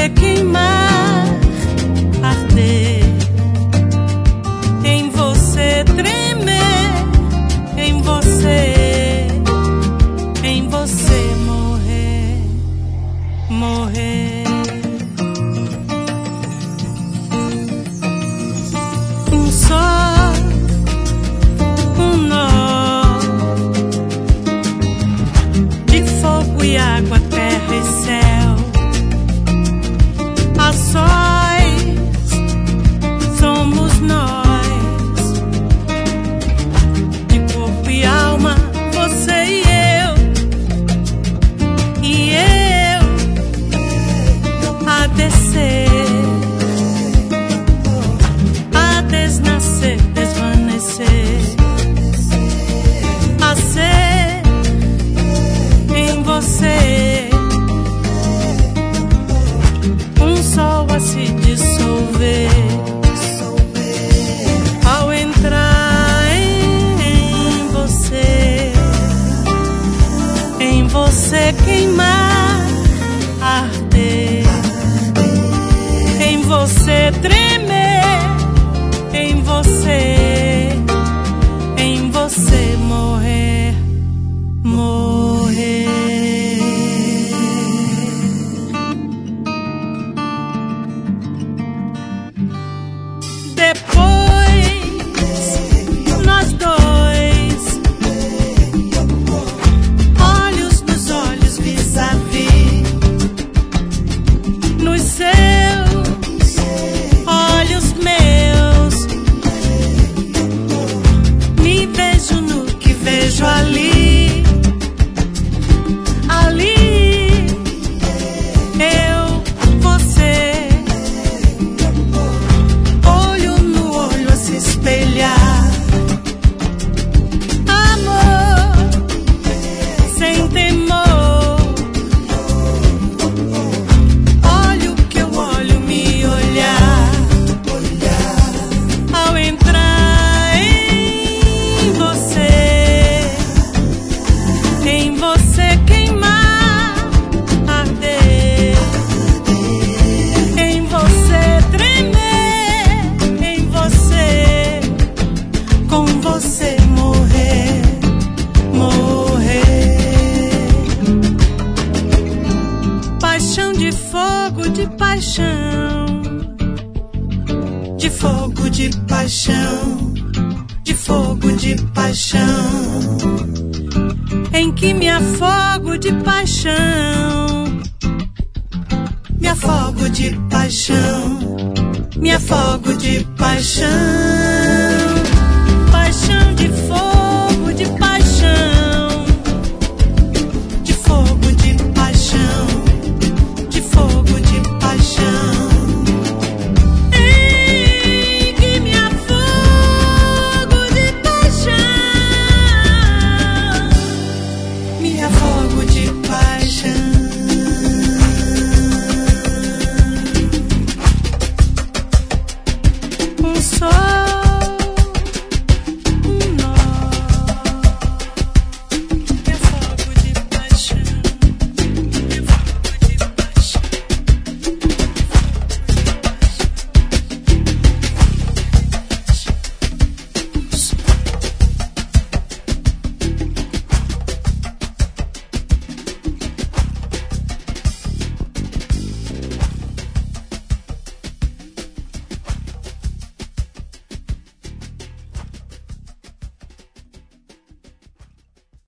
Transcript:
você queimar, arder, em você tremer, em você morrer, morrer. Um só, um nó de fogo e água, terra e céu. A sós somos nós, de corpo e alma, você e eu a descer, a desnascer, desvanecer, a ser em você. Sol a se dissolver ao entrar em você queimar, arder, em você tremer, em você morrer, morrer. Depois, nós dois, olhos nos olhos, vis-a-vis, nos seus olhos meus, me vejo no que vejo ali, ali, eu, você. Espelhar amor sem temor. Olho que eu olho, me olhar, ao entrar em você queimar, arder, em você tremer, em você morrer, morrer. Paixão de fogo, de paixão, de fogo, de paixão, de fogo, de paixão, em que me afogo de paixão, me afogo de paixão, me afogo de paixão.